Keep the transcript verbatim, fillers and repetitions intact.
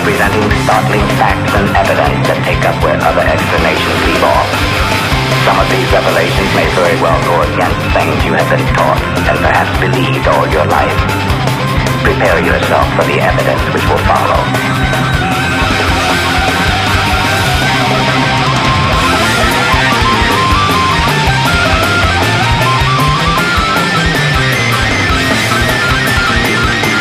representing startling facts and evidence that take up where other explanations leave off. Some of these revelations may very well go against things you have been taught and perhaps believed all your life. Prepare yourself for the evidence which will follow.